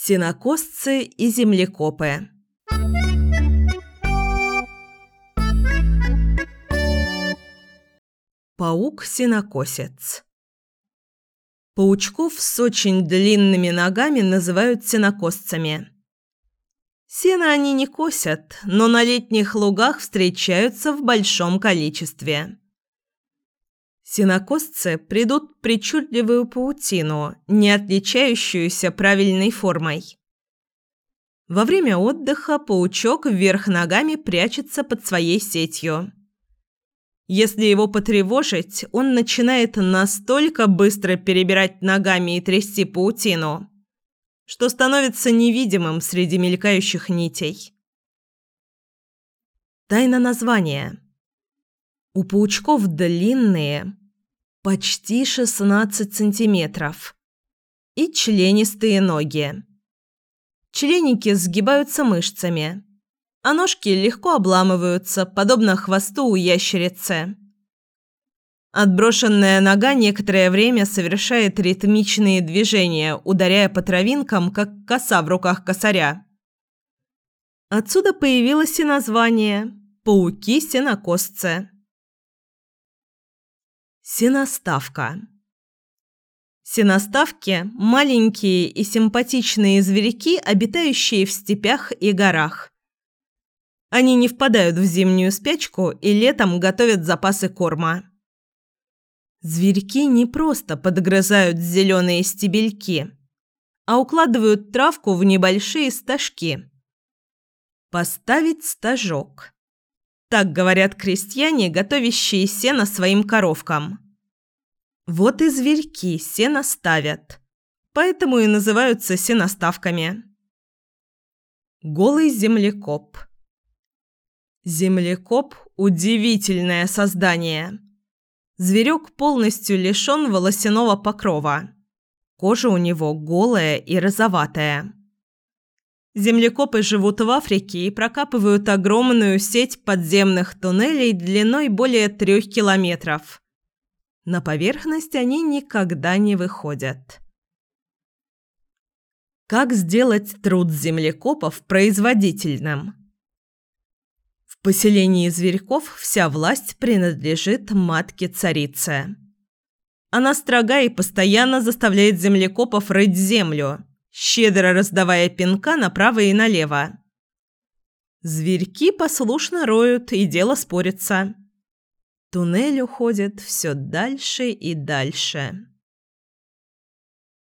Сенокосцы и землекопы. Паук-сенокосец. Паучков с очень длинными ногами называют сенокосцами. Сено они не косят, но на летних лугах встречаются в большом количестве. Сенокосцы придут причудливую паутину, не отличающуюся правильной формой. Во время отдыха паучок вверх ногами прячется под своей сетью. Если его потревожить, он начинает настолько быстро перебирать ногами и трясти паутину, что становится невидимым среди мелькающих нитей. Тайна названия. У паучков длинные, почти 16 сантиметров, и членистые ноги. Членики сгибаются мышцами, а ножки легко обламываются, подобно хвосту у ящерицы. Отброшенная нога некоторое время совершает ритмичные движения, ударяя по травинкам, как коса в руках косаря. Отсюда появилось и название «пауки-сенокосцы». Сеноставка. Сеноставки – маленькие и симпатичные зверьки, обитающие в степях и горах. Они не впадают в зимнюю спячку и летом готовят запасы корма. Зверьки не просто подгрызают зеленые стебельки, а укладывают травку в небольшие стажки. Поставить стажок. Так говорят крестьяне, готовящие сено своим коровкам. Вот и зверьки сено ставят, поэтому и называются сеноставками. Голый землекоп. Землекоп – удивительное создание. Зверек полностью лишен волосяного покрова. Кожа у него голая и розоватая. Землекопы живут в Африке и прокапывают огромную сеть подземных туннелей длиной более 3 километров. На поверхность они никогда не выходят. Как сделать труд землекопов производительным? В поселении зверьков вся власть принадлежит матке-царице. Она строга и постоянно заставляет землекопов рыть землю, щедро раздавая пинка направо и налево. Зверьки послушно роют, и дело спорится. Туннель уходит все дальше и дальше.